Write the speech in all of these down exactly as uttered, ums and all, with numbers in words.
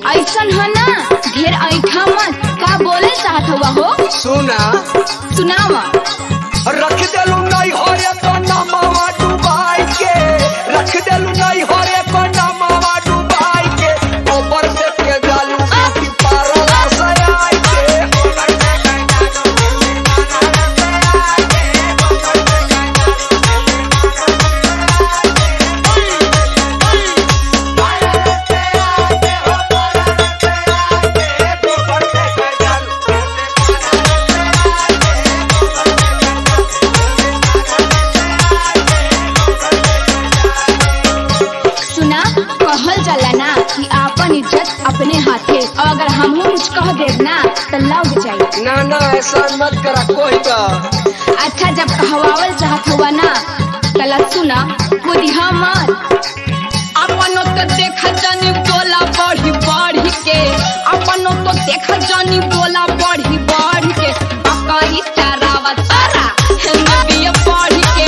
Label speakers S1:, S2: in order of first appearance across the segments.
S1: ऐसन है ना, ढेर ऐठा मत। का बोले चाहत हुआ हो?
S2: सुना
S1: सुनावा।
S2: रख देलू नहीं हो रे कोना मावा डुबाई के, रख देलू नहीं हो रे कोना मावा डुबाई के, ऊपर से के जालू की पारला सयाई के।
S1: कहल जाला ना कि आपन इज्जत अपने हाथे, और अगर हमहू कुछ कह देब ना तो लग जाए।
S2: ना ना ऐसा मत करा कोई का।
S1: अच्छा जब कहवावल चाहत हुआ ना तला सुना, बुधिया मत। अपनो तो देख जानी बोला बढ़ी बढ़ी के, अपनो तो देख जानी बोला बढ़ी बढ़ी के, बकरी चरावा तारा नदिया बढ़ी के।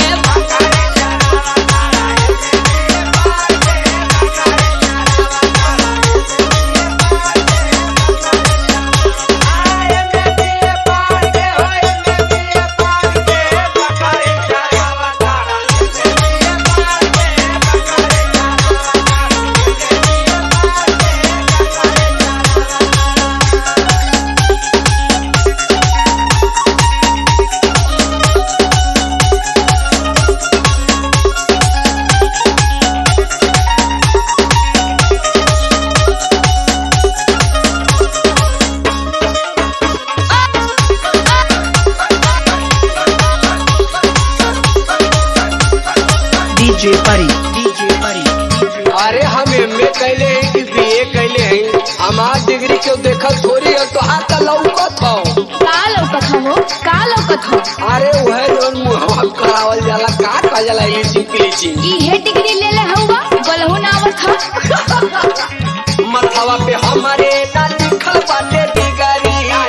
S3: डीजे परी डीजे परी।
S2: अरे हम एम ए कैले हैं कि बी ए कैले हैं, हमार डिग्री क्यों देखल थोड़ी है तो हाथ लौकत हो।
S1: का लौकत हो? का लौकत हो?
S2: अरे वह लोन मुहवा करावल जाला, का का जाला लीचिंग पीचिंग।
S1: इहे डिग्री ले ले हुआ बोलहु ना आवत ह।
S2: मथवा पे हमारे ना लिखल बाटे डिगरी,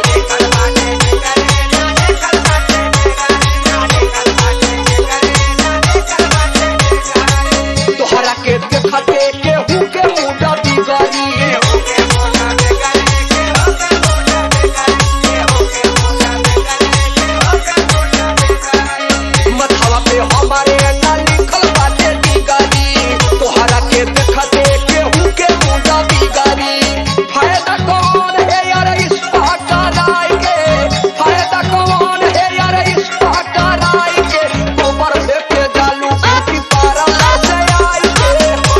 S2: तोहरा के देखते केहू के मुड़ा बिगड़ी। मथवा पे हमारे ना लिखल बाटे डिगरी, तोहरा के देखते केहू के मुड़ा बिगड़ी। फायदा कौन है यार इस पटराई के, फायदा कौन है यार इस पटराई के, ऊपर से के जालू की पारला सयाई के।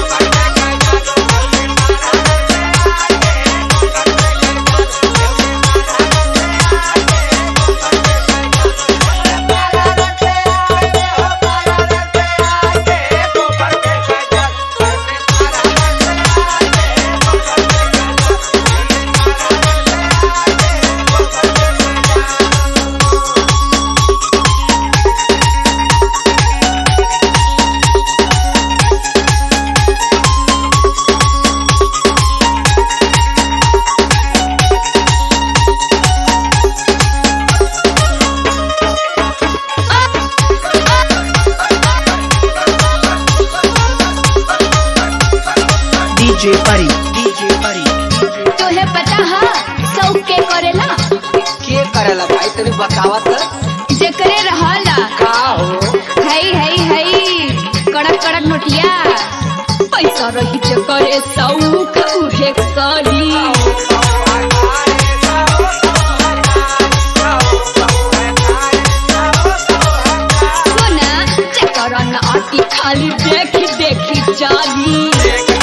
S3: डीजे परी डीजे परी।
S1: तोहे पता है सब के करेला?
S2: के करेला भाई तनी बतावत।
S1: जेकरे रहला
S2: का हो?
S1: हई हई हई कड़क कड़क नोटिया, पैसा रही जे करे सौख उहे करी। सुना जेकर न आटी खाली देखी देखी जाली।